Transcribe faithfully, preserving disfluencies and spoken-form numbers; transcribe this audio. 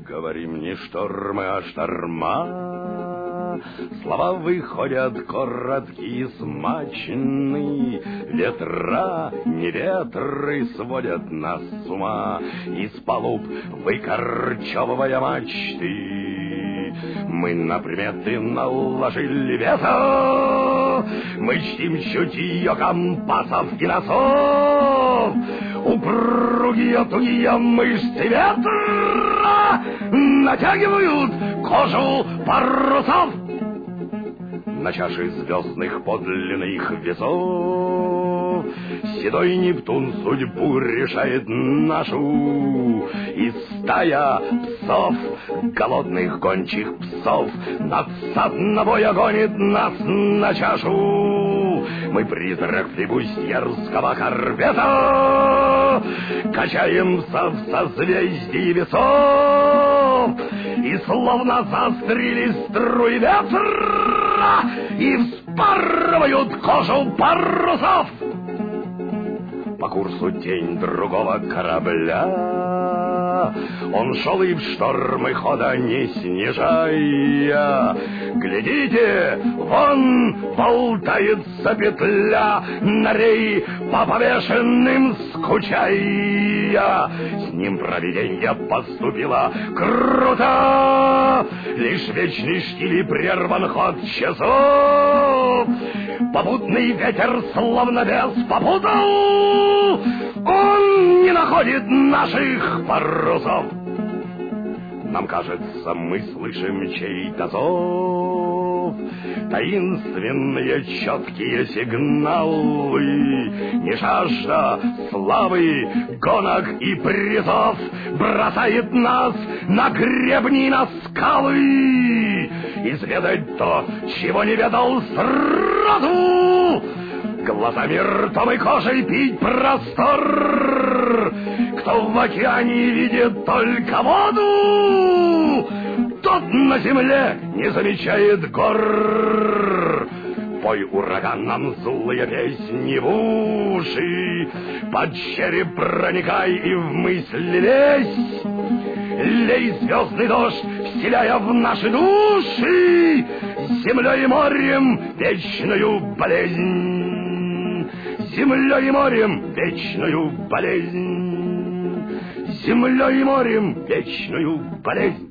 Говорим не штормы, а шторма. Слова выходят короткие, смачные. Ветра, не ветры сводят нас с ума. Из палуб выкорчевывая мачты, мы на приметы наложили весо. Мы чтим чутье компасов и носов. Упругие тугие мышцы ветра натягивают кожу парусов. На чаше звездных подлинных весов седой Нептун судьбу решает нашу. И стая псов, голодных гончих псов, надсадного гонит нас на чашу. Мы призрак флебустьерского корвета, качаемся в созвездии весов. И словно застрели струи ветра и вспарывают кожу парусов. По курсу тень другого корабля он шел и в штормы хода не снижая. Глядите, вон болтается петля, на рей по повешенным скучая. С ним провиденье поступило круто, лишь вечный штиль прерван ход часов. Попутный ветер словно вес попутал, он не находит наших парусов. Нам кажется, мы слышим чей-то зов, таинственные четкие сигналы. Не жажда славы, гонок и призов бросает нас на гребни, на скалы. Изведать то, чего не ведал сразу, глазами, ртом и кожей пить простор. Кто в океане видит только воду, тот на земле не замечает гор. Пой ураганом злые песни в уши, под череп проникай и в мысли лезь. Лей звездный дождь, вселяя в наши души землей и морем вечную болезнь. Землей и морем вечную болезнь. Землей и морем вечную болезнь.